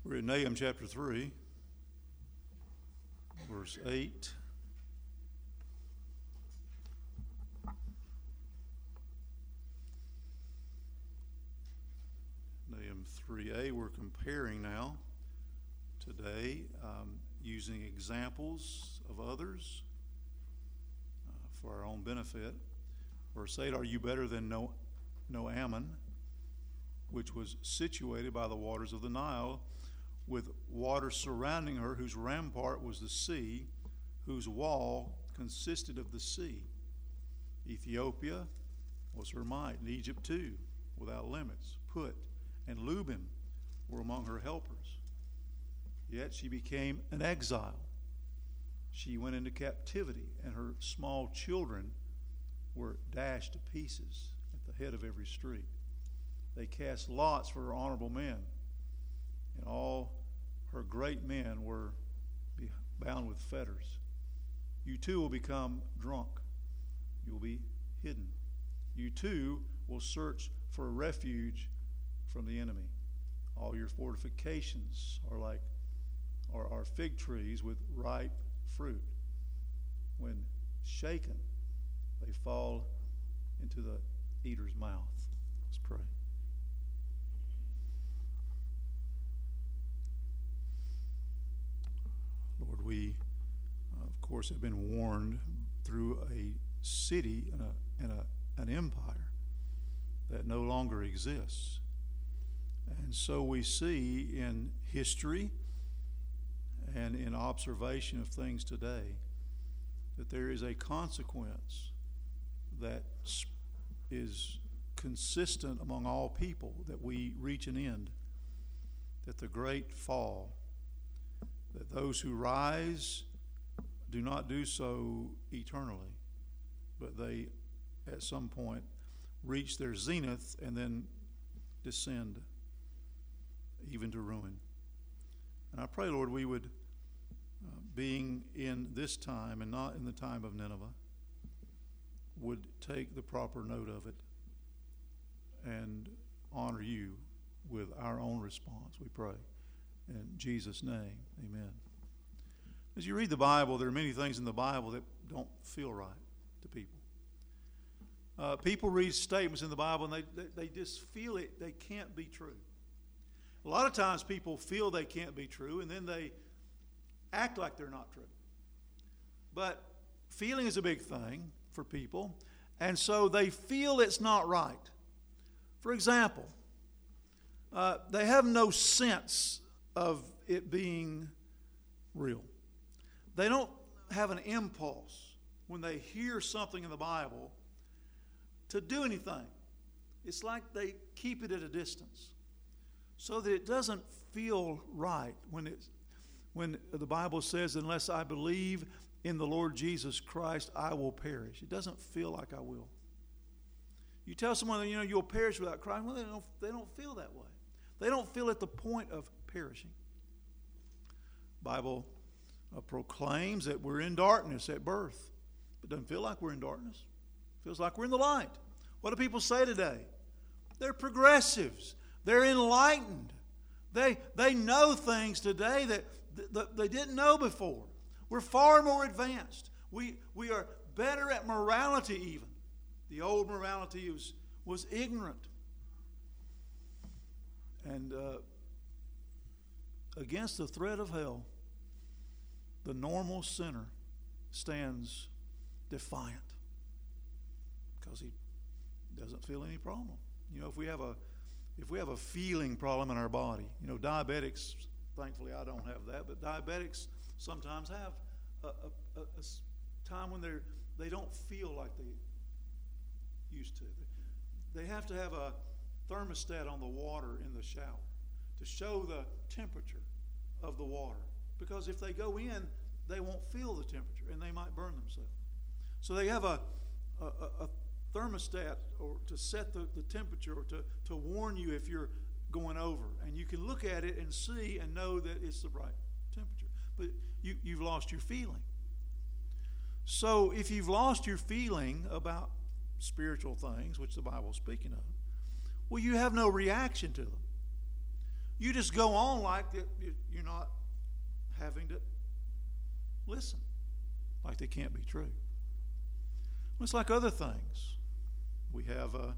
We're in Nahum chapter 3, verse 8. Nahum 3a, we're comparing now today using examples of others for our own benefit. Verse 8, are you better than Noaman, which was situated by the waters of the Nile, with water surrounding her, whose rampart was the sea, whose wall consisted of the sea. Ethiopia was her might, and Egypt too, without limits. Put and Lubim were among her helpers. Yet she became an exile. She went into captivity, and her small children were dashed to pieces at the head of every street. They cast lots for her honorable men, and all her great men were bound with fetters. You too will become drunk. You will be hidden. You too will search for a refuge from the enemy. All your fortifications are fig trees with ripe fruit. When shaken, they fall into the eater's mouth. Let's pray. Lord, we, of course, have been warned through a city and an empire that no longer exists. And so we see in history and in observation of things today that there is a consequence that is consistent among all people, that we reach an end, that the great fall, that those who rise do not do so eternally, but they at some point reach their zenith and then descend even to ruin. And I pray, Lord, we would, being in this time and not in the time of Nineveh, would take the proper note of it and honor you with our own response, we pray. In Jesus' name, amen. As you read the Bible, there are many things in the Bible that don't feel right to people. People read statements in the Bible and they just feel it, they can't be true. A lot of times people feel they can't be true and then they act like they're not true. But feeling is a big thing for people, and so they feel it's not right. For example, they have no sense of it being real. They don't have an impulse when they hear something in the Bible to do anything. It's like they keep it at a distance so that it doesn't feel right when the Bible says, unless I believe in the Lord Jesus Christ, I will perish. It doesn't feel like I will. You tell someone, you'll perish without Christ. Well, they don't feel that way. They don't feel at the point of perishing. The Bible proclaims that we're in darkness at birth. It doesn't feel like we're in darkness. It feels like we're in the light. What do people say today? They're progressives. They're enlightened. They know things today that they didn't know before. We're far more advanced. We are better at morality even. The old morality was ignorant. And against the threat of hell, the normal sinner stands defiant because he doesn't feel any problem. If we have a feeling problem in our body, diabetics, thankfully I don't have that, but diabetics sometimes have a time when they don't feel like they used to. They have to have a thermostat on the water in the shower to show the temperature of the water, because if they go in, they won't feel the temperature and they might burn themselves. So they have a thermostat or to set the temperature or to warn you if you're going over, and you can look at it and see and know that it's the right temperature, but you've lost your feeling. So if you've lost your feeling about spiritual things, which the Bible is speaking of, well, you have no reaction to them. You just go on like that. You're not having to listen, like they can't be true. Well, it's like other things. We have a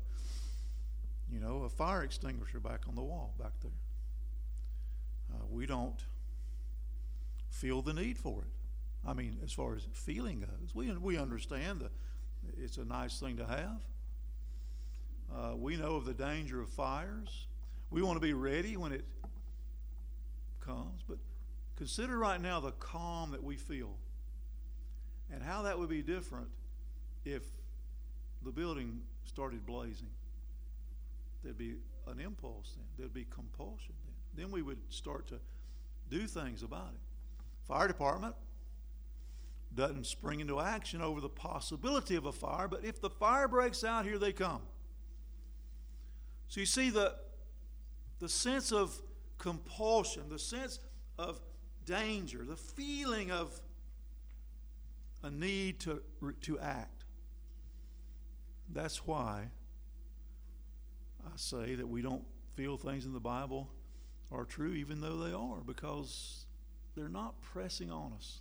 fire extinguisher back on the wall back there. We don't feel the need for it. I mean, as far as feeling goes, we understand that it's a nice thing to have. We know of the danger of fires. We want to be ready when it comes. But consider right now the calm that we feel and how that would be different if the building started blazing. There'd be an impulse then. There'd be compulsion then. Then we would start to do things about it. Fire department doesn't spring into action over the possibility of a fire, but if the fire breaks out, here they come. So you see the sense of compulsion, the sense of danger, the feeling of a need to act. That's why I say that we don't feel things in the Bible are true, even though they are, because they're not pressing on us.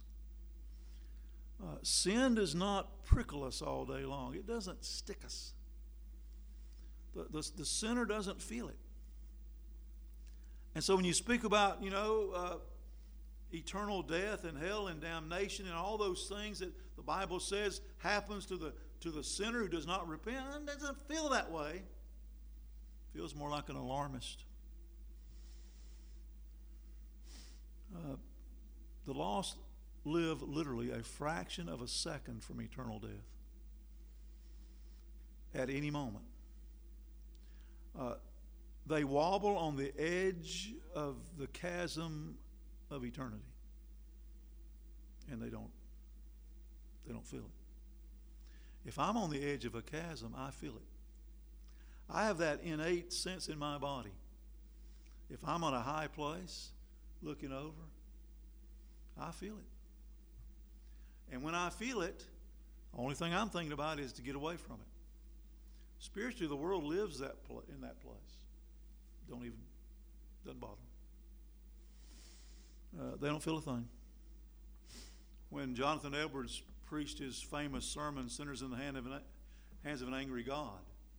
Sin does not prickle us all day long. It doesn't stick us. The sinner doesn't feel it. And so when you speak about, eternal death and hell and damnation and all those things that the Bible says happens to the sinner who does not repent, it doesn't feel that way. It feels more like an alarmist. The lost live literally a fraction of a second from eternal death at any moment. They wobble on the edge of the chasm of eternity, and they don't feel it. If I'm on the edge of a chasm, I feel it. I have that innate sense in my body. If I'm on a high place looking over, I feel it. And when I feel it, the only thing I'm thinking about is to get away from it. Spiritually, the world lives in that place. Doesn't bother them. They don't feel a thing. When Jonathan Edwards preached his famous sermon, Sinners in the Hands of an Angry God,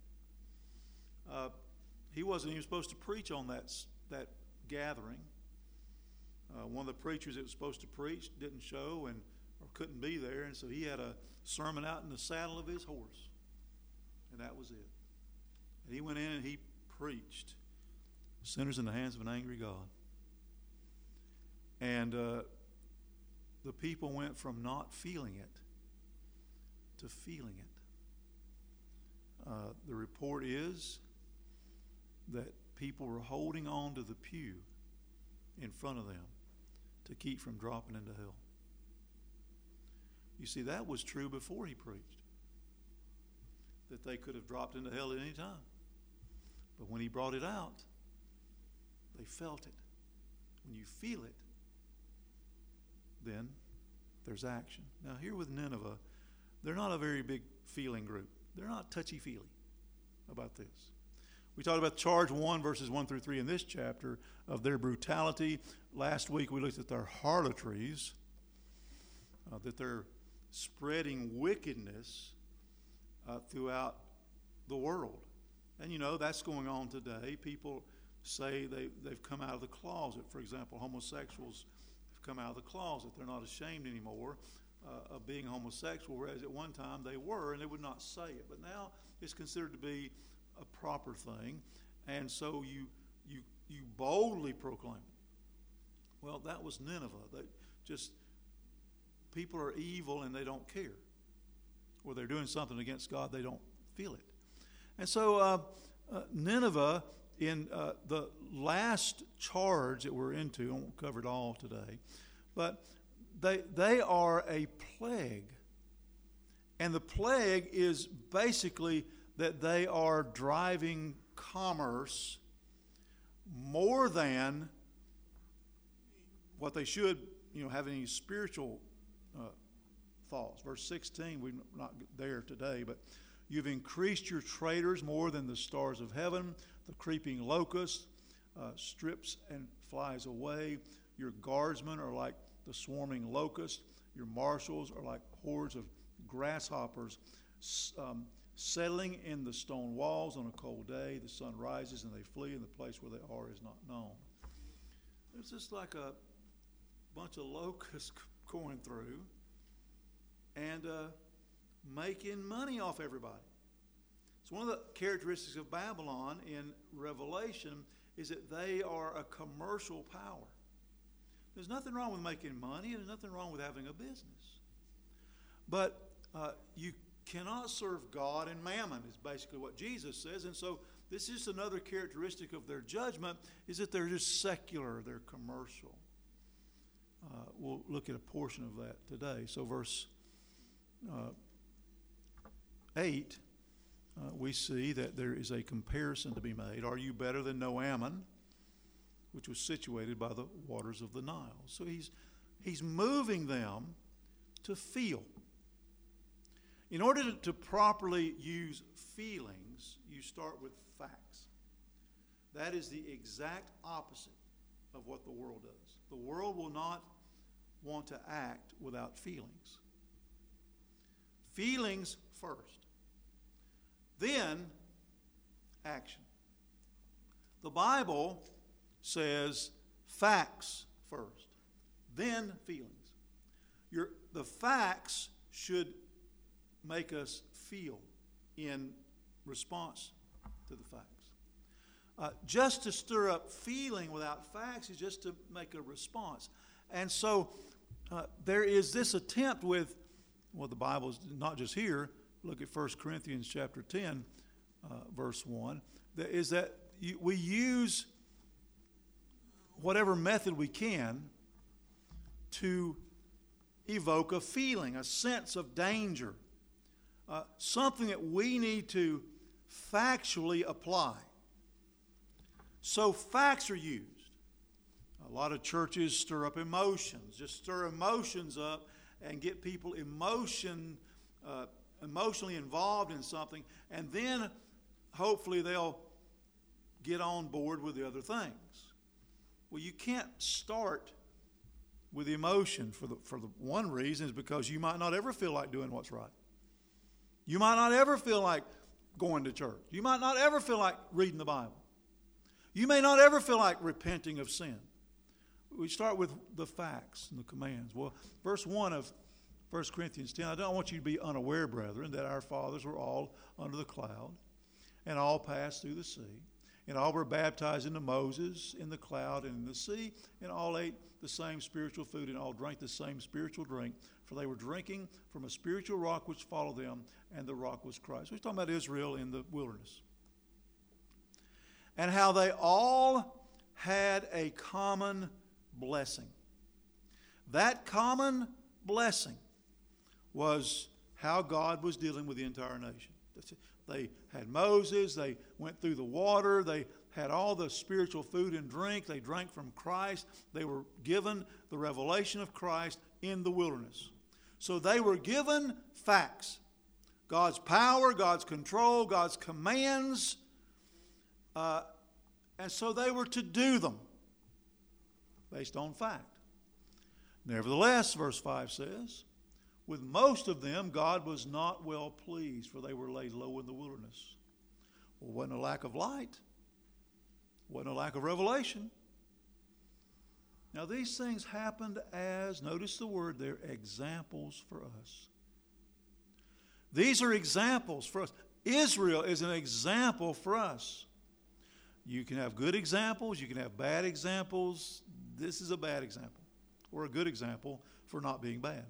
he wasn't even supposed to preach on that gathering. One of the preachers that was supposed to preach didn't show or couldn't be there, and so he had a sermon out in the saddle of his horse, and that was it. And he went in and he preached Sinners in the Hands of an Angry God. And the people went from not feeling it to feeling it. The report is that people were holding on to the pew in front of them to keep from dropping into hell. You see, that was true before he preached, that they could have dropped into hell at any time. But when he brought it out, they felt it. When you feel it, then there's action. Now here with Nineveh, they're not a very big feeling group. They're not touchy-feely about this. We talked about charge 1, verses 1 through 3 in this chapter of their brutality. Last week we looked at their harlotries, that they're spreading wickedness throughout the world. And that's going on today. People say they've come out of the closet. For example, homosexuals have come out of the closet. They're not ashamed anymore of being homosexual, whereas at one time they were, and they would not say it. But now it's considered to be a proper thing, and so you boldly proclaim it. Well, that was Nineveh. People are evil and they don't care. Or they're doing something against God, they don't feel it. And so Nineveh, in the last charge that we're into, I won't cover it all today, but they are a plague. And the plague is basically that they are driving commerce more than what they should, have any spiritual thoughts. Verse 16, we're not there today, but you've increased your traders more than the stars of heaven, the creeping locust, strips and flies away. Your guardsmen are like the swarming locust. Your marshals are like hordes of grasshoppers settling in the stone walls on a cold day. The sun rises and they flee, and the place where they are is not known. It's just like a bunch of locusts going through and making money off everybody. So one of the characteristics of Babylon in Revelation is that they are a commercial power. There's nothing wrong with making money, and there's nothing wrong with having a business. But you cannot serve God and mammon, is basically what Jesus says. And so this is another characteristic of their judgment, is that they're just secular, they're commercial. We'll look at a portion of that today. So verse 8, we see that there is a comparison to be made. Are you better than Noammon, which was situated by the waters of the Nile? So he's moving them to feel. In order to properly use feelings, you start with facts. That is the exact opposite of what the world does. The world will not want to act without feelings. Feelings first, then action. The Bible says facts first, then feelings. The facts should make us feel in response to the facts. Just to stir up feeling without facts is just to make a response. And so there is this attempt with, well, the Bible's not just here. Look at 1 Corinthians chapter 10, verse 1. We use whatever method we can to evoke a feeling, a sense of danger, something that we need to factually apply. So facts are used. A lot of churches stir up emotions, just stir emotions up and get people emotionally involved in something, and then hopefully they'll get on board with the other things. Well, you can't start with emotion for the one reason is because you might not ever feel like doing what's right. You might not ever feel like going to church. You might not ever feel like reading the Bible. You may not ever feel like repenting of sin. We start with the facts and the commands. Well, verse 1 of 1 Corinthians 10, I don't want you to be unaware, brethren, that our fathers were all under the cloud and all passed through the sea. And all were baptized into Moses in the cloud and in the sea, and all ate the same spiritual food, and all drank the same spiritual drink, for they were drinking from a spiritual rock which followed them, and the rock was Christ. We're talking about Israel in the wilderness. And how they all had a common blessing. That common blessing was how God was dealing with the entire nation. They had Moses, they went through the water, they had all the spiritual food and drink, they drank from Christ, they were given the revelation of Christ in the wilderness. So they were given facts. God's power, God's control, God's commands, and so they were to do them based on fact. Nevertheless, verse 5 says, with most of them, God was not well pleased, for they were laid low in the wilderness. Well, it wasn't a lack of light. It wasn't a lack of revelation. Now, these things happened as, notice the word there, examples for us. These are examples for us. Israel is an example for us. You can have good examples. You can have bad examples. This is a bad example, or a good example for not being bad.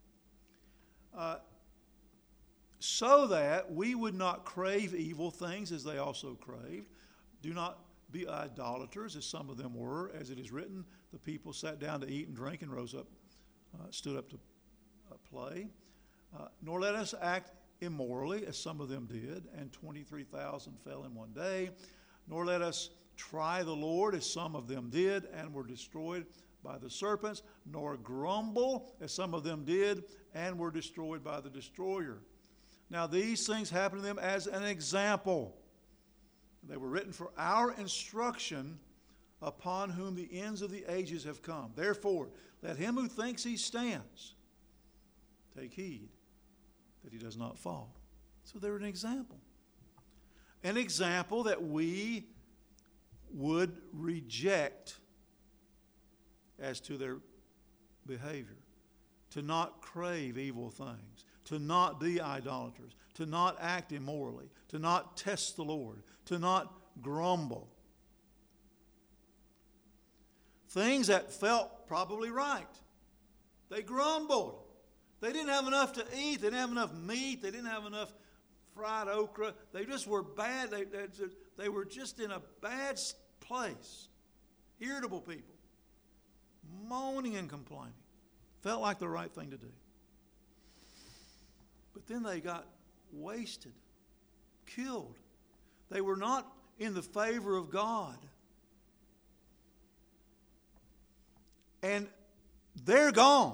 So that we would not crave evil things as they also craved. Do not be idolaters as some of them were. As it is written, the people sat down to eat and drink and rose up, stood up to play. Nor let us act immorally as some of them did, and 23,000 fell in one day. Nor let us try the Lord as some of them did and were destroyed by the serpents, nor grumble as some of them did and were destroyed by the destroyer. Now these things happened to them as an example. They were written for our instruction, upon whom the ends of the ages have come. Therefore, let him who thinks he stands take heed that he does not fall. So they're an example. An example that we would reject as to their behavior. To not crave evil things. To not be idolaters. To not act immorally. To not test the Lord. To not grumble. Things that felt probably right. They grumbled. They didn't have enough to eat. They didn't have enough meat. They didn't have enough fried okra. They just were bad. They were just in a bad place. Irritable people. Moaning and complaining. Felt like the right thing to do. But then they got wasted. Killed. They were not in the favor of God. And they're gone.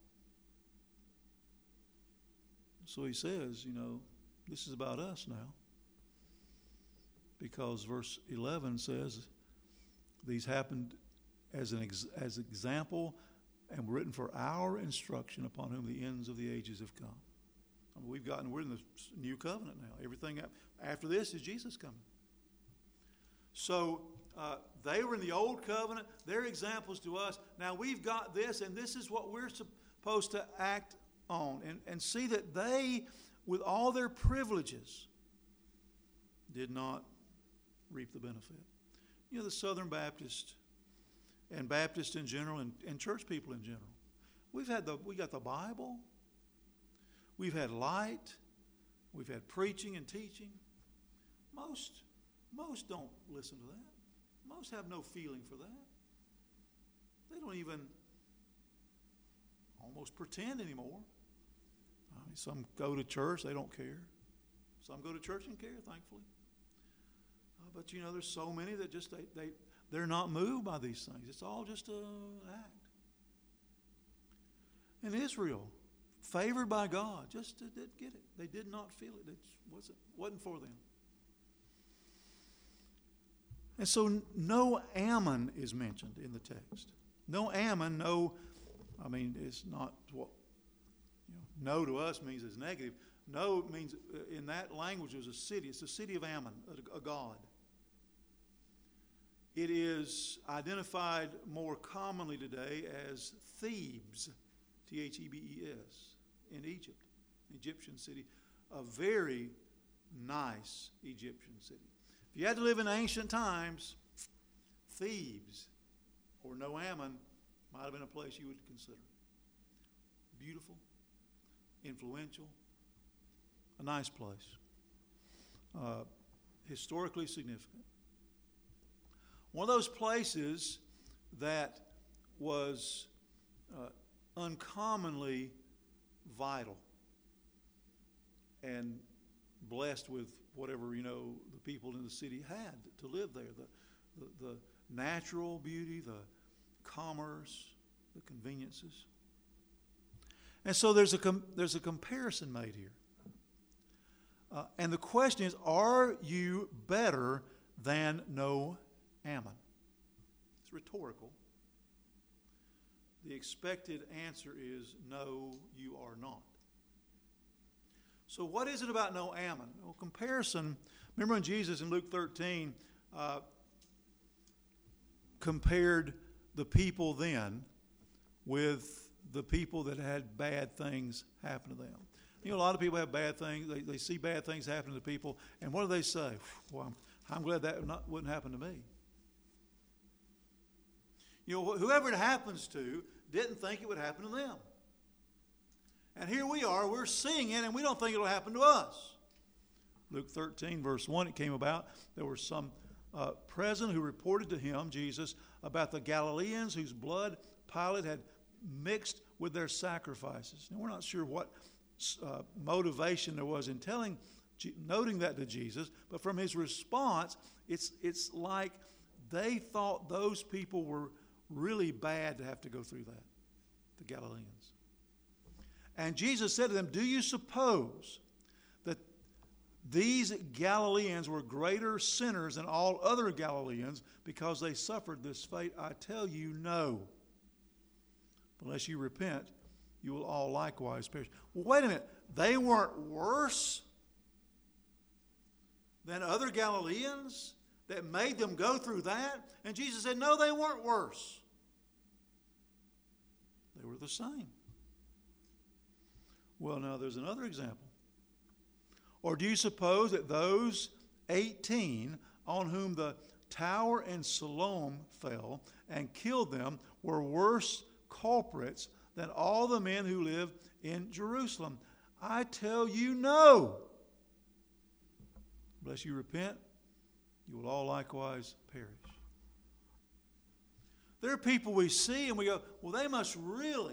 So he says, this is about us now. Because verse 11 says, these happened as example and were written for our instruction upon whom the ends of the ages have come. I mean, we're in the new covenant now. Everything after this is Jesus coming. So they were in the old covenant. They're examples to us. Now we've got this, and this is what we're supposed to act on. And see that they, with all their privileges, did not reap the benefit. The Southern Baptist and Baptists in general and church people in general. We got the Bible. We've had light. We've had preaching and teaching. Most don't listen to that. Most have no feeling for that. They don't even almost pretend anymore. I mean, some go to church, they don't care. Some go to church and care, thankfully. But there's so many that just they're not moved by these things. It's all just an act. And Israel, favored by God, just didn't get it. They did not feel it. It wasn't for them. And so no Ammon is mentioned in the text. No Ammon, it's not what, no to us means it's negative. No means, in that language, it was a city. It's the city of Ammon, a god. It is identified more commonly today as Thebes, Thebes, in Egypt, Egyptian city, a very nice Egyptian city. If you had to live in ancient times, Thebes or No Ammon might have been a place you would consider. Beautiful, influential, a nice place, historically significant. One of those places that was uncommonly vital and blessed with whatever, the people in the city had to live there. The natural beauty, the commerce, the conveniences. And so there's a comparison made here. And the question is, are you better than No Ammon? It's rhetorical. The expected answer is no, you are not. So what is it about No Ammon? Well, comparison, remember when Jesus in Luke 13 compared the people then with the people that had bad things happen to them. A lot of people have bad things. They see bad things happen to people. And what do they say? Well, I'm glad that wouldn't happen to me. Whoever it happens to didn't think it would happen to them. And here we are, we're seeing it, and we don't think it'll happen to us. Luke 13, verse 1, it came about. There were some present who reported to him, Jesus, about the Galileans whose blood Pilate had mixed with their sacrifices. Now, we're not sure what motivation there was in noting that to Jesus, but from his response, it's like they thought those people were really bad to have to go through that, the Galileans. And Jesus said to them, do you suppose that These Galileans were greater sinners than all other Galileans because they suffered this fate. I tell you, no. Unless you repent, you will all likewise perish. Well, wait a minute. They weren't worse than other Galileans that made them go through that? And Jesus said, no, they weren't worse. They were the same. Well, now there's another example. Or do you suppose that those 18 on whom the tower in Siloam fell and killed them were worse culprits than all the men who live in Jerusalem? I tell you, no. Unless you repent, you will all likewise perish. There are people we see and we go, well, they must really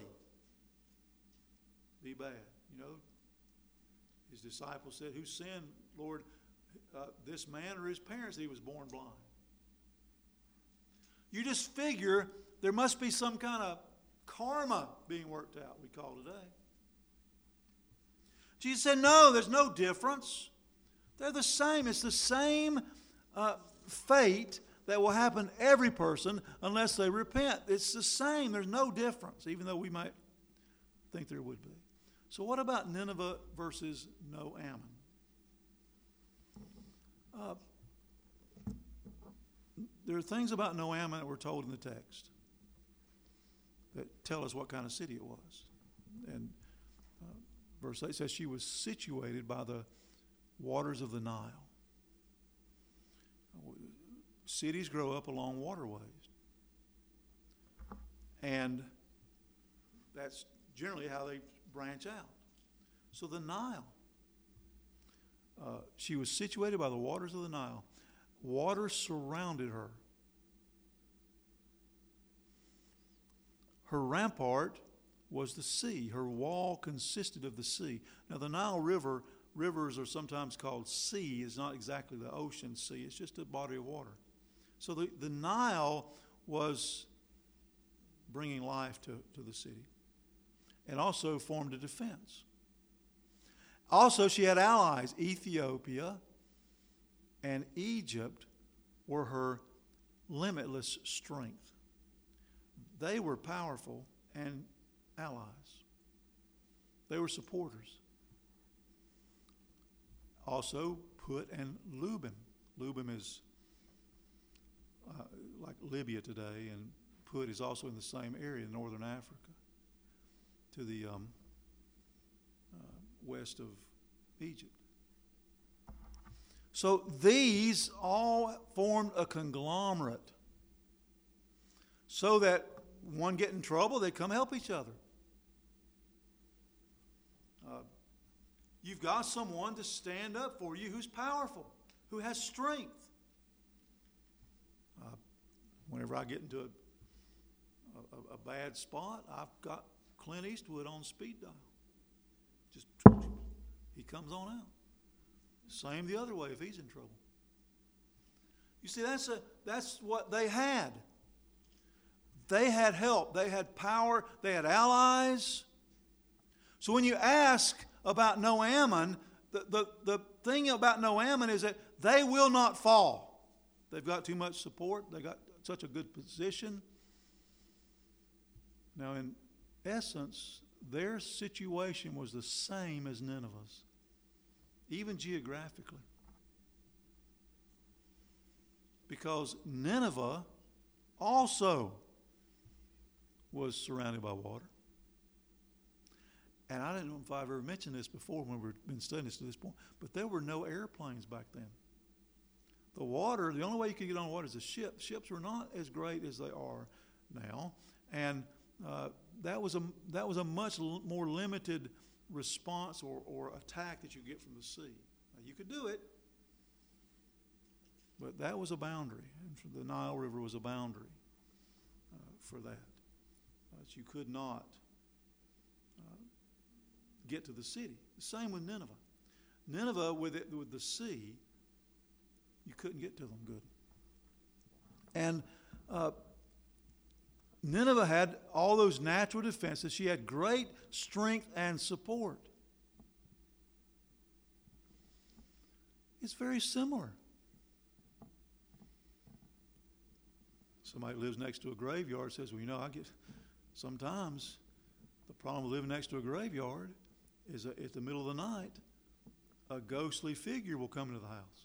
be bad. You know, his disciples said, who sinned, Lord, this man or his parents that he was born blind? You just figure there must be some kind of karma being worked out, we call today. Jesus said, no, there's no difference. They're the same. It's the same fate that will happen to every person unless they repent. It's the same. There's no difference, even though we might think there would be. So what about Nineveh versus No-Ammon? There are things about No-Ammon that we're told in the text that tell us what kind of city it was. And verse 8 says she was situated by the waters of the Nile. Cities grow up along waterways. And that's generally how they branch out. So the Nile. She was situated by the waters of the Nile. Water surrounded her. Her rampart was the sea. Her wall consisted of the sea. Now the Nile River, rivers are sometimes called sea. It's not exactly the ocean sea. It's just a body of water. So the Nile was bringing life to the city and also formed a defense. Also, she had allies. Ethiopia and Egypt were her limitless strength. They were powerful and allies. They were supporters. Also, Put and Lubim. Lubim is like Libya today, and Put is also in the same area in northern Africa, to the west of Egypt. So these all formed a conglomerate so that one get in trouble, they come help each other. You've got someone to stand up for you who's powerful, who has strength. Whenever I get into a bad spot, I've got Clint Eastwood on speed dial. Just, he comes on out. Same the other way if he's in trouble. You see, that's what they had. They had help. They had power. They had allies. So when you ask about No-Ammon, the thing about No-Ammon is that they will not fall. They've got too much support. They got such a good position. Now, in essence, their situation was the same as Nineveh's, even geographically. Because Nineveh also was surrounded by water. And I don't know if I've ever mentioned this before when we've been studying this to this point, but there were no airplanes back then. The water, the only way you could get on water is a ship. Ships were not as great as they are now. And that was a much more limited response or attack that you get from the sea. Now, you could do it, but that was a boundary. And the Nile River was a boundary for that. But you could not get to the city. The same with Nineveh. Nineveh, with the sea, you couldn't get to them good. And Nineveh had all those natural defenses. She had great strength and support. It's very similar. Somebody lives next to a graveyard says, well, sometimes the problem with living next to a graveyard is that at the middle of the night, a ghostly figure will come into the house.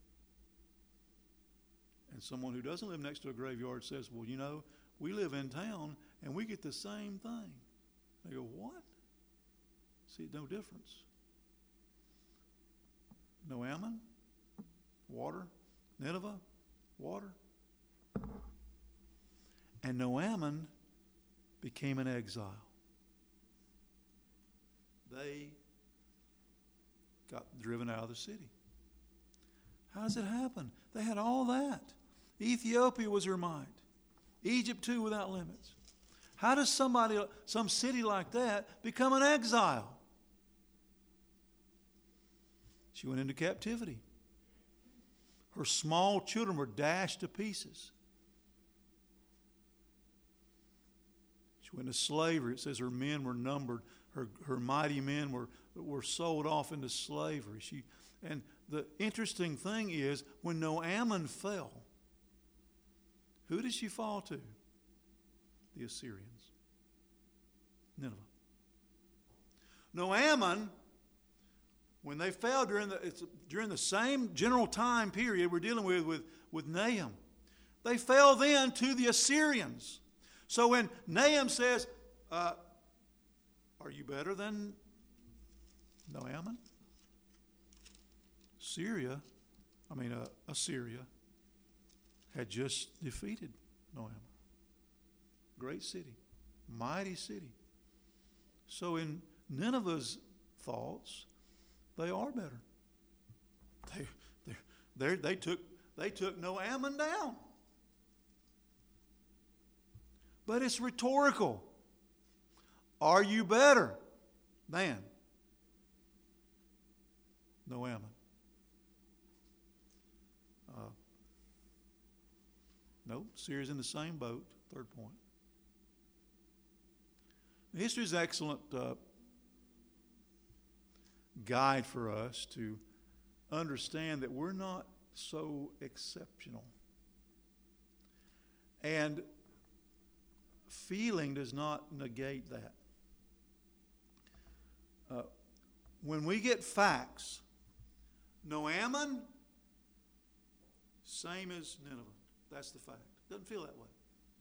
And someone who doesn't live next to a graveyard says, well, we live in town and we get the same thing. They go, what? See, no difference. No Ammon, water. Nineveh, water. And no Ammon became an exile. They got driven out of the city. How does it happen? They had all that. Ethiopia was her might. Egypt too, without limits. How does some city like that become an exile? She went into captivity. Her small children were dashed to pieces. She went into slavery. It says her men were numbered. Her mighty men were sold off into slavery. And the interesting thing is, when No Ammon fell, who did she fall to? The Assyrians. Nineveh. No Ammon, when they fell during the same general time period we're dealing with Nahum, they fell then to the Assyrians. So when Nahum says, are you better than No Ammon? Assyria had just defeated No Ammon. Great city, mighty city. So in Nineveh's thoughts, they are better. They took No Ammon down. But it's rhetorical. Are you better than No Ammon? No, Syria's in the same boat. Third point. History is an excellent guide for us to understand that we're not so exceptional. And feeling does not negate that. When we get facts, No Ammon, same as Nineveh. That's the fact. Doesn't feel that way.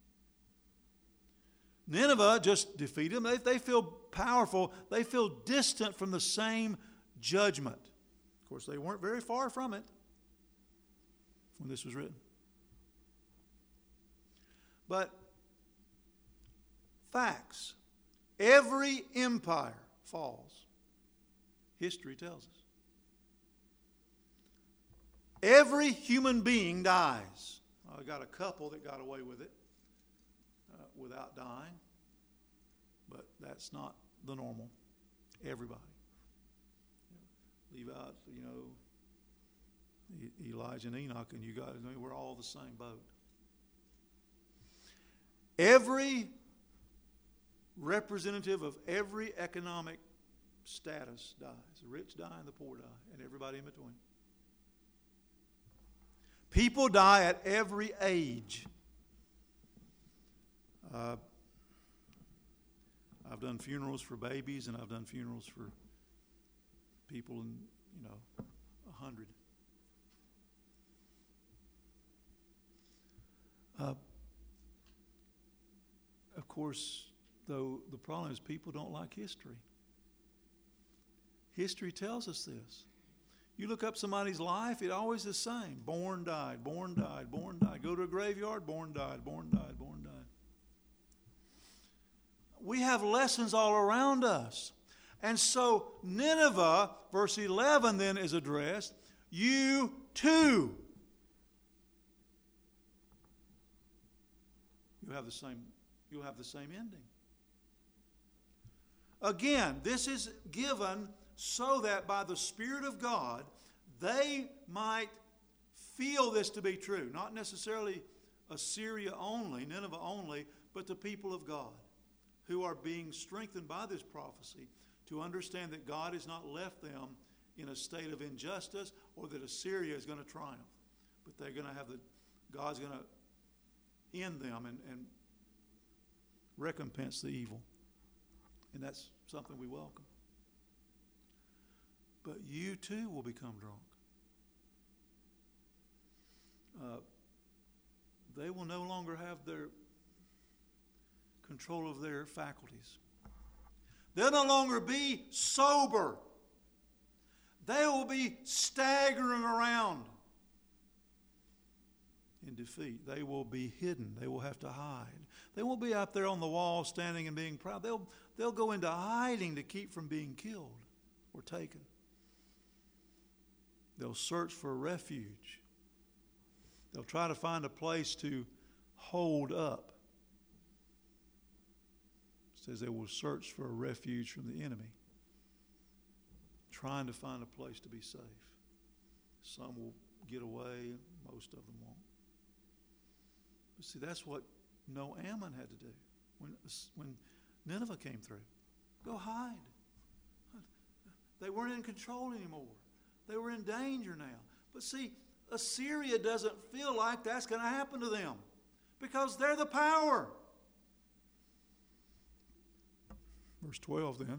Nineveh just defeated them. They feel powerful. They feel distant from the same judgment. Of course, they weren't very far from it when this was written. But facts. Every empire falls. History tells us. Every human being dies. I got a couple that got away with it without dying, but that's not the normal. Everybody. Leave out, Elijah and Enoch, and you guys, we're all the same boat. Every representative of every economic status dies. The rich die and the poor die, and everybody in between. People die at every age. I've done funerals for babies, and I've done funerals for people in, 100. Of course, though, the problem is people don't like history. History tells us this. You look up somebody's life, it's always the same. Born, died, born, died, born, died. Go to a graveyard, born, died, born, died, born, died. We have lessons all around us. And so Nineveh, verse 11 then is addressed. You too. You'll have the same ending. Again, this is given so that by the Spirit of God, they might feel this to be true. Not necessarily Assyria only, Nineveh only, but the people of God who are being strengthened by this prophecy to understand that God has not left them in a state of injustice or that Assyria is going to triumph. But they're going to have God's going to end them and recompense the evil. And that's something we welcome. But you too will become drunk. They will no longer have their control of their faculties. They'll no longer be sober. They will be staggering around in defeat. They will be hidden. They will have to hide. They won't be out there on the wall standing and being proud. They'll go into hiding to keep from being killed or taken. They'll search for refuge. They'll try to find a place to hold up. It says they will search for a refuge from the enemy, trying to find a place to be safe. Some will get away, most of them won't. But see, that's what Ammon had to do when Nineveh came through. Go hide. They weren't in control anymore. They were in danger now. But see, Assyria doesn't feel like that's going to happen to them because they're the power. Verse 12 then.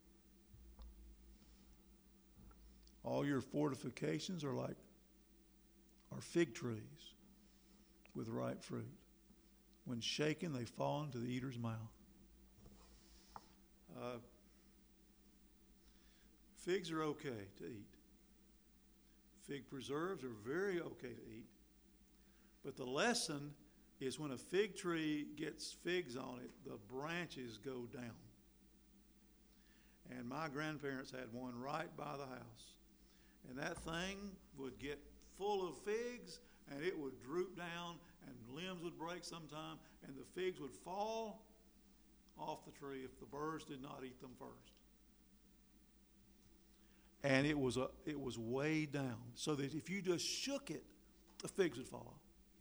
All your fortifications are fig trees with ripe fruit. When shaken, they fall into the eater's mouth. Figs are okay to eat. Fig preserves are very okay to eat. But the lesson is when a fig tree gets figs on it, the branches go down. And my grandparents had one right by the house. And that thing would get full of figs, and it would droop down, and limbs would break sometime, and the figs would fall off the tree if the birds did not eat them first. And it was way down, so that if you just shook it, the figs would fall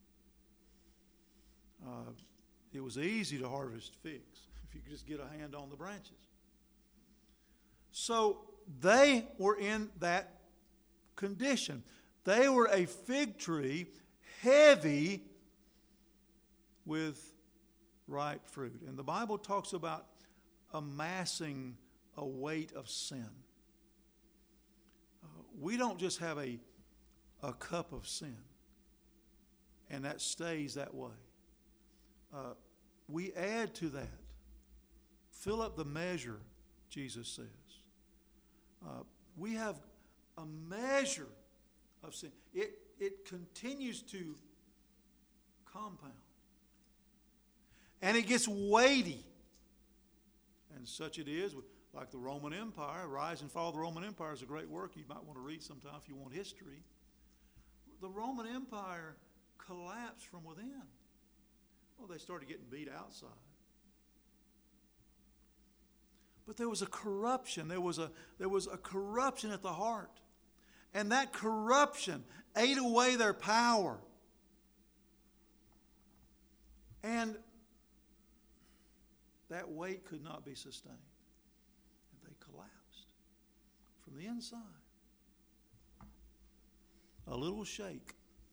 off. It was easy to harvest figs if you could just get a hand on the branches. So they were in that condition. They were a fig tree heavy with ripe fruit. And the Bible talks about amassing a weight of sin. We don't just have a cup of sin, and that stays that way. We add to that. Fill up the measure, Jesus says. We have a measure of sin. It continues to compound. And it gets weighty. And such it is, like the Roman Empire. Rise and Fall of the Roman Empire is a great work you might want to read sometime if you want history. The Roman Empire collapsed from within. Well, they started getting beat outside. But there was a corruption. There was a corruption at the heart. And that corruption ate away their power. And that weight could not be sustained. And they collapsed from the inside. A little shake.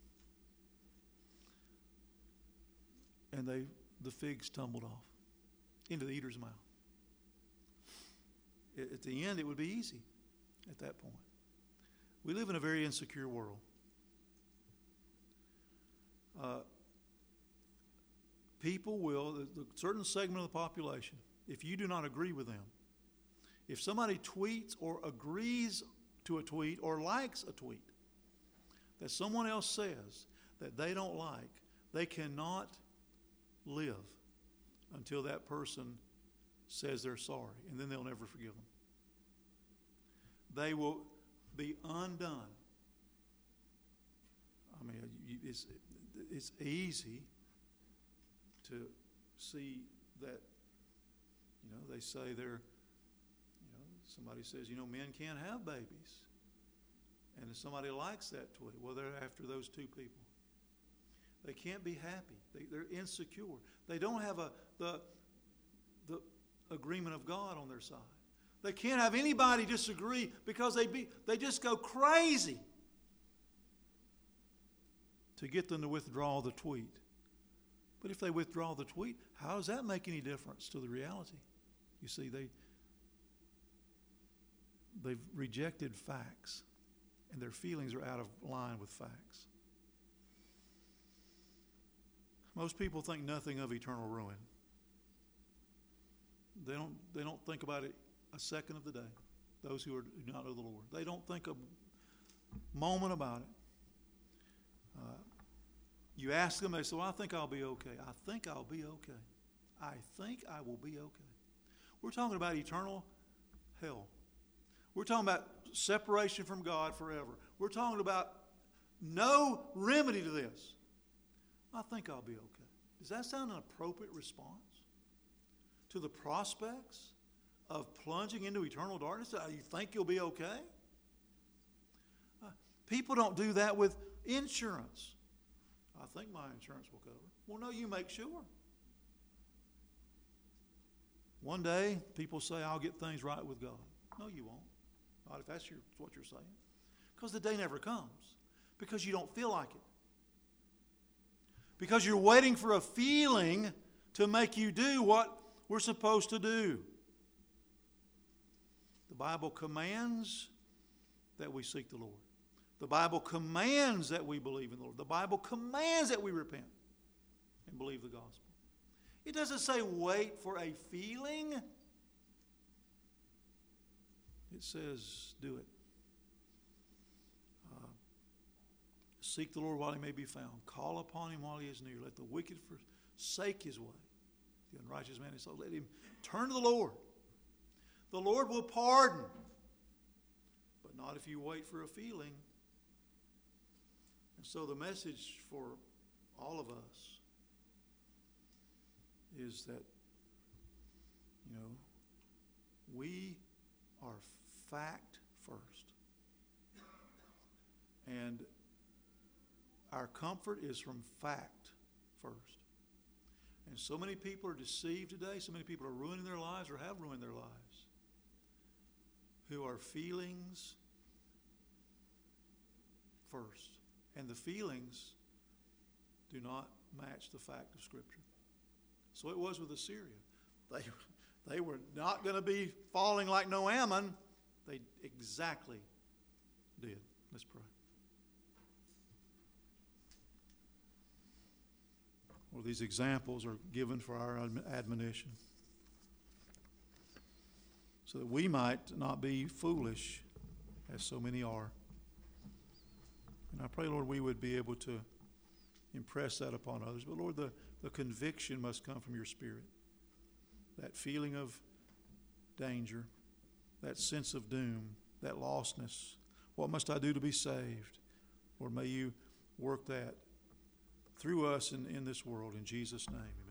And the figs tumbled off into the eater's mouth. At the end, it would be easy at that point. We live in a very insecure world. People will, a certain segment of the population, if you do not agree with them, if somebody tweets or agrees to a tweet or likes a tweet that someone else says that they don't like, they cannot live until that person says they're sorry, and then they'll never forgive them. They will be undone. I mean, it's easy to see that, they say somebody says, men can't have babies. And if somebody likes that tweet, well, they're after those two people. They can't be happy. They're insecure. They don't have the agreement of God on their side. They can't have anybody disagree because they just go crazy to get them to withdraw the tweet. But if they withdraw the tweet, how does that make any difference to the reality? You see, they've rejected facts, and their feelings are out of line with facts. Most people think nothing of eternal ruin. They don't think about it a second of the day. Those who do not know the Lord, they don't think a moment about it. You ask them, they say, "Well, I think I'll be okay. I think I'll be okay. I think I will be okay." We're talking about eternal hell. We're talking about separation from God forever. We're talking about no remedy to this. I think I'll be okay. Does that sound an appropriate response to the prospects of plunging into eternal darkness? You think you'll be okay? People don't do that with insurance. I think my insurance will cover. Well, no, you make sure. One day, people say, "I'll get things right with God." No, you won't. Not if that's what you're saying. Because the day never comes. Because you don't feel like it. Because you're waiting for a feeling to make you do what we're supposed to do. The Bible commands that we seek the Lord. The Bible commands that we believe in the Lord. The Bible commands that we repent and believe the gospel. It doesn't say wait for a feeling. It says do it. Seek the Lord while he may be found. Call upon him while he is near. Let the wicked forsake his way. The unrighteous man is so. Let him turn to the Lord. The Lord will pardon. But not if you wait for a feeling. And so the message for all of us is that, we are fact first. And our comfort is from fact first. And so many people are deceived today. So many people are ruining their lives or have ruined their lives. Who are feelings first. And the feelings do not match the fact of Scripture. So it was with Assyria. They were not going to be falling like no Ammon. They exactly did. Let's pray. Well, these examples are given for our admonition, so that we might not be foolish, as so many are. And I pray, Lord, we would be able to impress that upon others. But, Lord, the conviction must come from your Spirit. That feeling of danger, that sense of doom, that lostness. What must I do to be saved? Lord, may you work that through us in this world. In Jesus' name, amen.